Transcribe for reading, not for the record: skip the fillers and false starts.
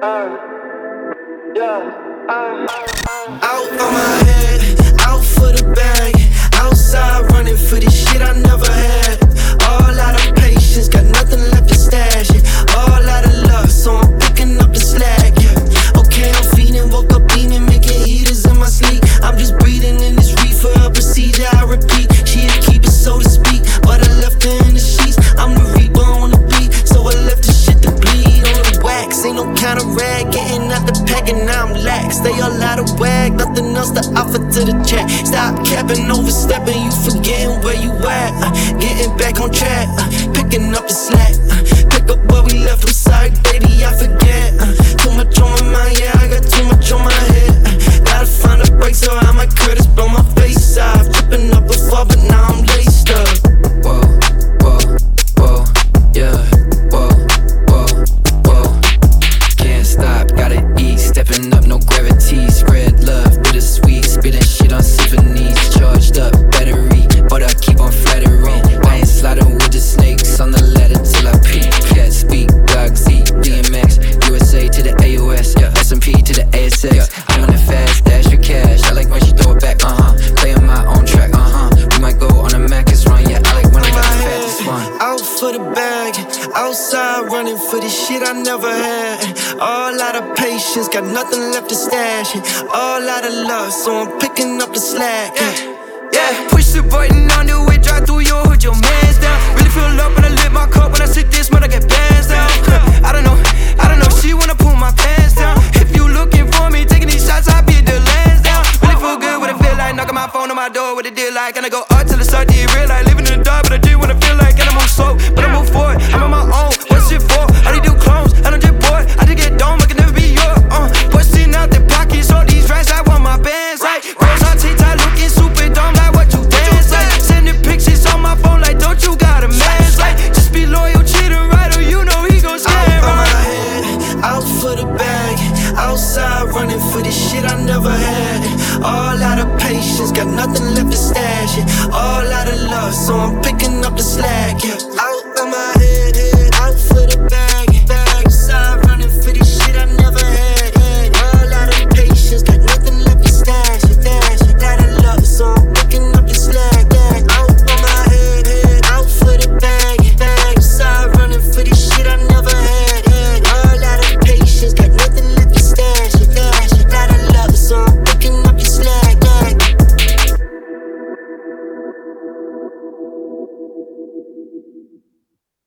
Out on my head, out for the bag. Outside running for the shit I never had. All out of patience, got nothing left to stash. All out of love, so I'm picking up the slack. Okay, I'm feeding, woke up eating, making heaters in my sleep. I'm just breathing in this reefer, a procedure I repeat. She'll keep it so to speak, but I left her in the sheets. I'm the reaper on the beat, so I left the shit to bleed on the wax. Ain't no kind of rag, getting out the pack and now I'm lax. They all out of wag, nothing else to offer to the chat. Stop capping, overstepping, you forgetting where you at. Getting back on track, picking up the slack. Pick up where we left, I'm sorry baby, I forget. Too much on my mind, yeah, I got too much on my head. Gotta find a break so I might Curtis blow my face off. Tripping up before, but now I'm laced up. Whoa, whoa, whoa, yeah. Whoa, whoa, whoa. Can't stop, gotta eat. Stepping up, no gravity. Spread love, bittersweet. Spitting shit on symphonies. Charged up, battery, but I keep on flattering. I ain't sliding with the snakes on the ladder till I peak. Cat speak, dog Z, DMX, USA to the AOS, yeah. S&P to the ASX. Yeah. I'm on a fast dash for cash. I like when she throw it back, playing my own track, We might go on a Mac's run, yeah. I like when I got the fastest one. Out for the bag, outside running for the shit I never had. All out of patience, got nothing left to stash. All out of love, so I'm picking up the slack. Yeah, push the button on the way, drive through your hood, your man's down. Really fill up when I lit my cup, when I sit this, man, I get bands down.